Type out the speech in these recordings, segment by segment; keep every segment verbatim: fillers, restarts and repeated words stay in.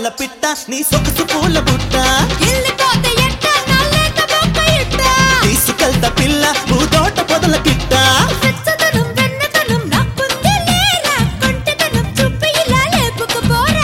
పిట్ట నీ సొగసు పూల బుట్ట వెళ్ళిపోతే ఎట్ట నల్లేత బొక్క ఎట్ట తీసుకెళ్తా పిల్ల పూదోట పొదల కిట్ట వెచ్చదనం వెన్నదనం నాకుంది లేరా కొంటెదనం చూపి ఇలా లేపుకుపోరా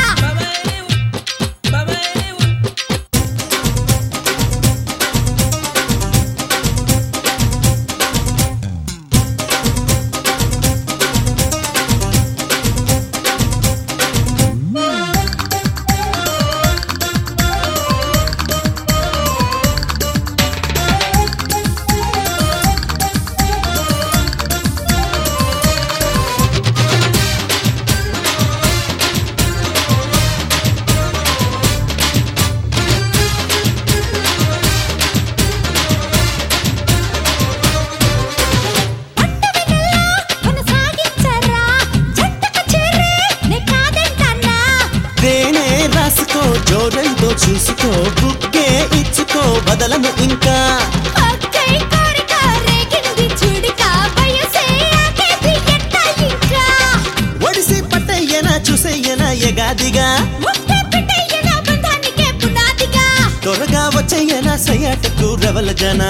జోరంతో చూసుకో బుక్కే ఇచ్చుకో బదలను ఇంకా అక్కై కోరిక రేగింది చూడిక వయసే ఆగేది ఎట్ట ఇంకా ఒడిసి పట్టయ్యనా చూసయ్యనా ఎగాదిగా ముట్టే పిట్టయ్యనా బంధానికే పునాదిగా త్వరగా వచ్చయ్యనా సయ్యాటకు రవల జనా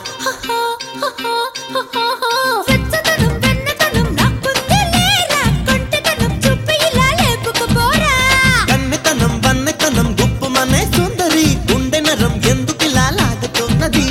వెచ్చదనం వెన్నదనం నాకుంది లేరా కొంటెదనం చూపి ఇలా లేపుకుపోరా కన్నెతనం వన్నెతనం గుప్పమనే సుందరి గుండె నరం ఎందుకిలా లాగుతున్నది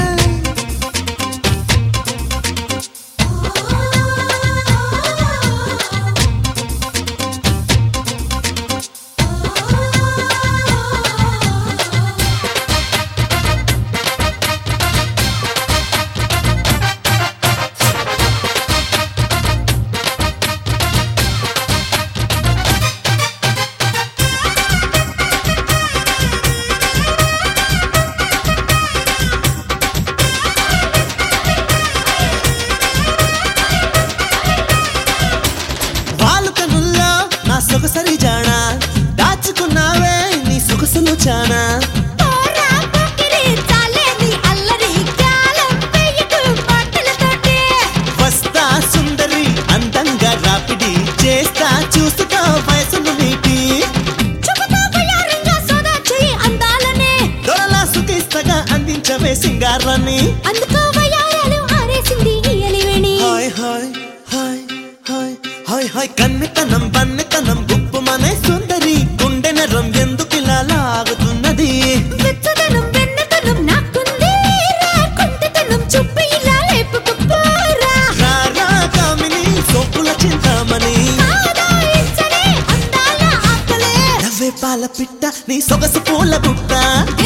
వాలుకనుల్లో నా సొగసరి జానా దాచుకున్నావే నీ సొగసులు చానా పోరా పోకిరి చాలేని అల్లరి గాలం వేయకు మాటలతోటి వస్తా సుందరి అందంగా రాపిడి చేస్తా చూసుకో వయసును నీటి చెబుతా వయారంగా సోదా చెయ్యి అందాలనే దొరలా సుఖిస్తగా అందించవే సింగారాన్ని అందుకో వయారాలు ఆరేసింది ఈ అలివేణి హాయ్ హాయ్ హాయ్ హాయ్ హాయ్ హాయ్ కన్నెతనం వన్నెతనం గుప్పమనే సుందరి గుండె నరం ఎందుకిలా లాగుతున్నది వెచ్చదనం వెన్నదనం నాకుంది రా కొంటెదనం చూపి ఇలా లేపుకుపోరా రారా కామిని సోపుల చింతామణి కాదా ఇచ్చనే అందాల ఆకలే నవ్వే పాల పిట్ట నీ సొగసు పూల బుట్ట